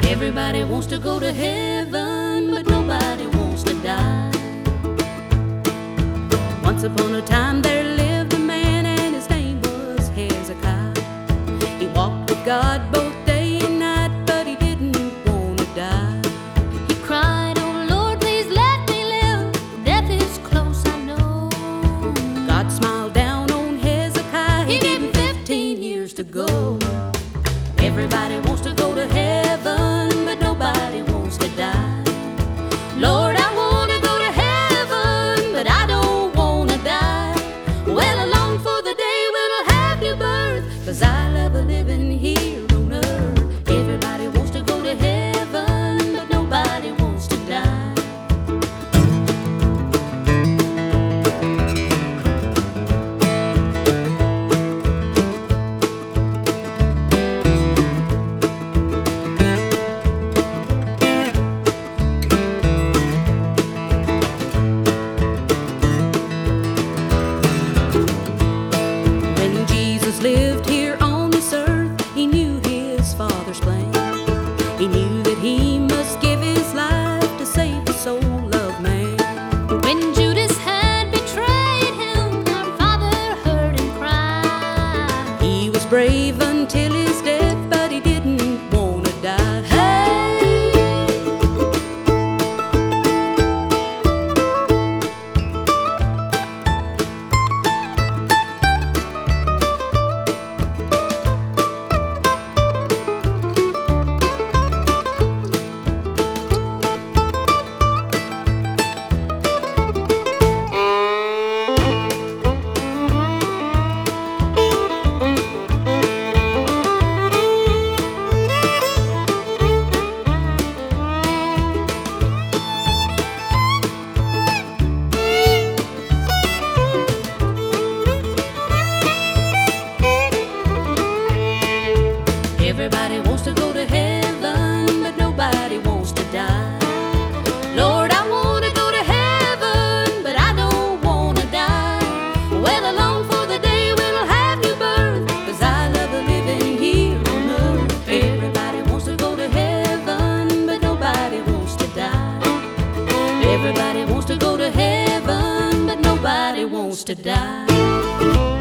Everybody wants to go to heaven, but nobody wants to die. Once upon a time there lived a man, and his name was Hezekiah. He walked with God both day and night, but he didn't want to die. He cried, "Oh Lord, please let me live. Death is close, I know." God smiled down on Hezekiah. He gave him 15 years to go. Everybody wants to go to heaven, but nobody wants to die. Lord, I want to go to heaven, but I don't want to die. Well, I long for the day when I'll have new birth, 'cause I love living here on earth. Everybody wants to go to heaven, but nobody wants to die. Lived here on this earth, he knew his Father's plan. He knew that he must give his life to save the soul of man. When Judas had betrayed him, our Father heard him cry. He was brave until his death, but he didn't want to die. Hey! Everybody wants to go to heaven, but nobody wants to die. Lord, I want to go to heaven, but I don't want to die. Well, I long for the day when I'll have new birth, 'cause I love living here on earth. Everybody wants to go to heaven, but nobody wants to die. Everybody wants to go to heaven, but nobody wants to die.